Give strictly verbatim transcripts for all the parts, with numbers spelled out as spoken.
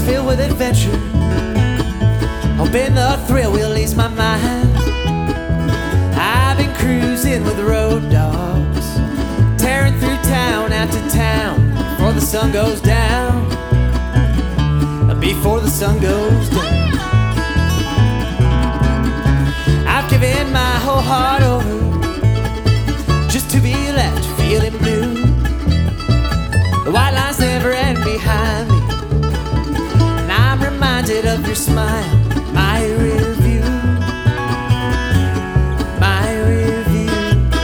filled with adventure, hoping the thrill will ease my mind. I've been cruising with road dogs, tearing through town after town before the sun goes down, before the sun goes down. I've given my whole heart over just to be left feeling blue. The white lines never end behind me, and I'm reminded of your smile, my rear view, my rear view.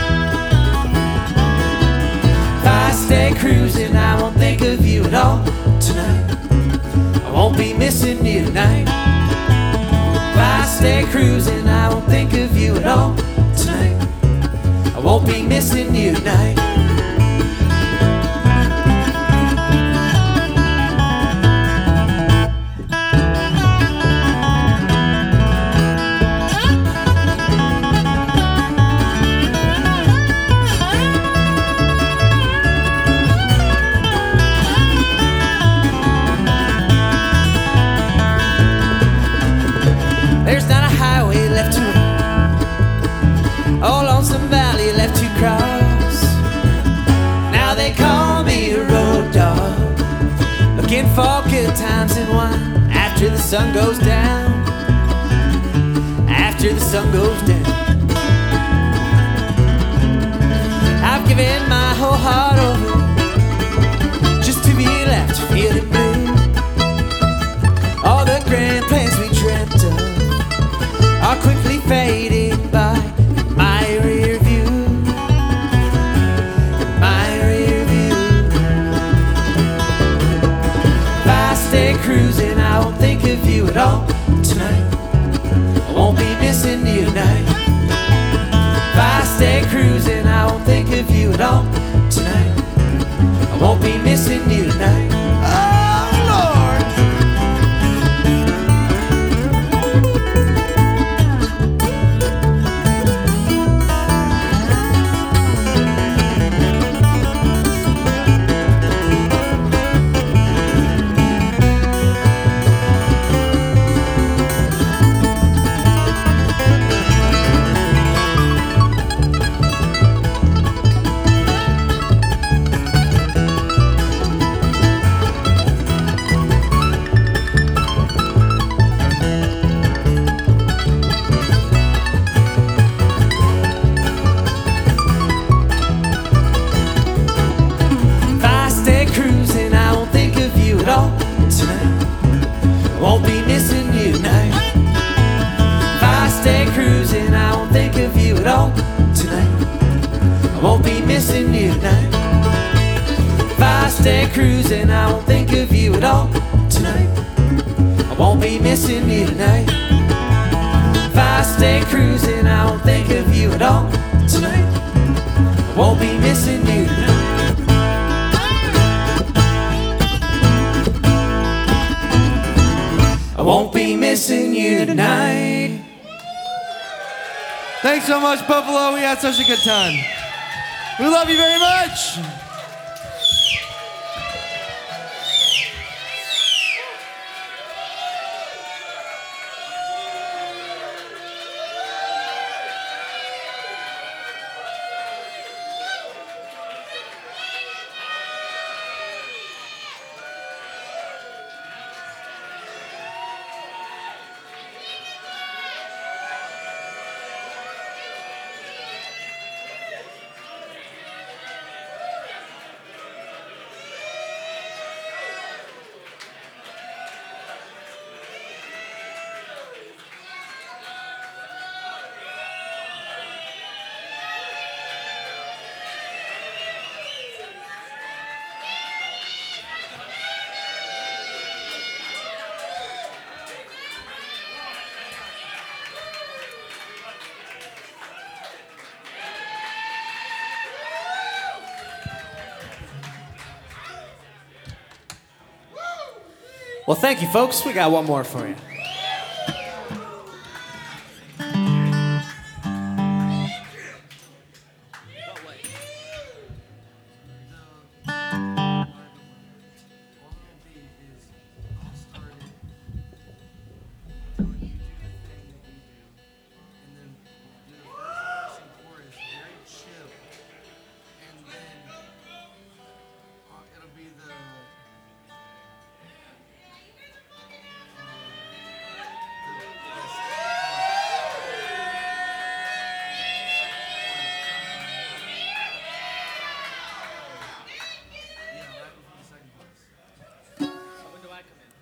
If I stay cruising, I won't think of you at all tonight. I won't be missing you tonight. If I stay cruising, I won't think of you at all tonight. I won't be missing you tonight. There's not a highway left to run, or lonesome valley left to cross. Now they call me a road dog, looking for good times and wine after the sun goes down, after the sun goes down. I've given my whole heart over just to be left feeling blue. All the grand plans we dreamt of are quickly fading by in my rear view, in my rear view. If I stay cruising, I won't think of you at all tonight. I won't be missing you tonight. If I stay cruising, I won't think of you at all tonight. I won't be missing you tonight. Oh Lord. Won't be missing you tonight. If I stay cruising, I won't think of you at all tonight. I won't be missing you tonight. If I stay cruising, I won't think of you at all tonight. I won't be missing you tonight. If I stay cruising, I won't think of you at all tonight. I won't be missing you tonight. I won't be missing you tonight. Thanks so much, Buffalo. We had such a good time. We love you very much. Well, thank you, folks. We got one more for you.